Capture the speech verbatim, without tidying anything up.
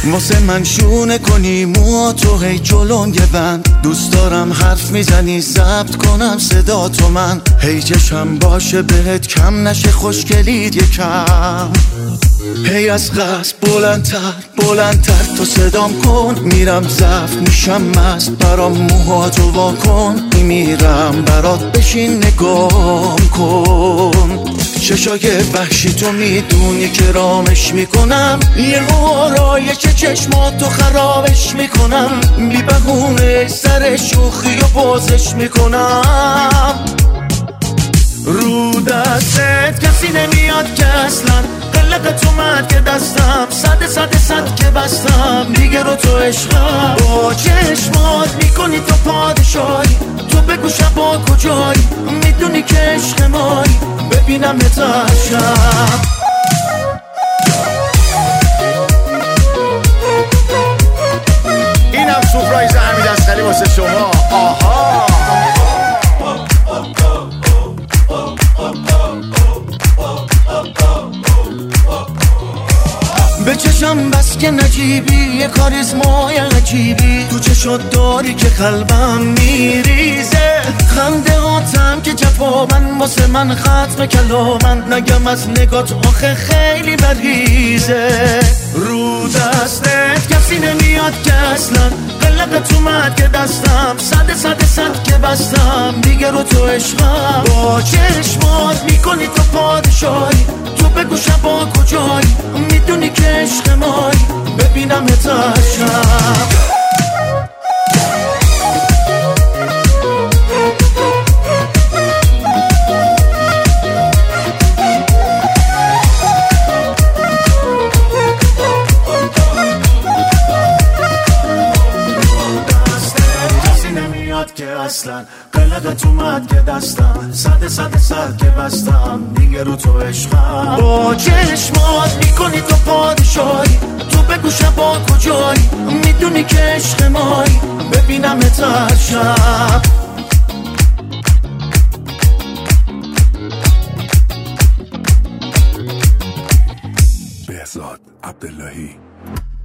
واسه من شونه کنی موها تو هی جلون یه بند. دوست دارم حرف میزنی ضبط کنم صدا تو من. هی چشم باشه بهت کم نشه خوشگلید یکم. هی از قصد بلندتر بلندتر تو صدام کن. میرم ضعف میشم مست برام موها تو وا کن. میمیرم برات بشین نگام کن. چشای وحشی تو میدونی که رامش میکنم. یه آرایش چشماتو خرابش میکنم. بی بهونه سر شوخی و بازش میکنم. رو دستت کسی نمیاد که اصلا. قلقت اومد که دستم صد صد صد که بستم. دیگه رو تو عشقم با چشمات میکنی تو پادشاهی. تو بگو شبا کجایی میدونی که عشق مایی. ببینم اتشم اینم سورپرایز حمید اصغری واسه شما. آها به چشم بس که نجیبی یه کاریزمای عجیبی. تو چشات داری که قلبم میریزه. خنده هاتم که جوابن واسه من ختم کلامن. نگم از نگات آخه خیلی مریضه. رو دستت کسی نمیاد که اصلا. قلقت اومد که دستم صد صد صد که بستم. دیگه رو تو عشقم با چشمات میکنی تو پادشاهی. تو بگو شبا کجایی میدونی که عشق مایی. ببینم اتشم که اصلا. قلقت اومد که دستم صد صد صد که بستم. دیگه رو تو عشقم با چشمات میکنی تو پادشاهی. تو بگو شبا کجایی میدونی که عشق مایی. ببینم اتشم بهزاد عبداللهی.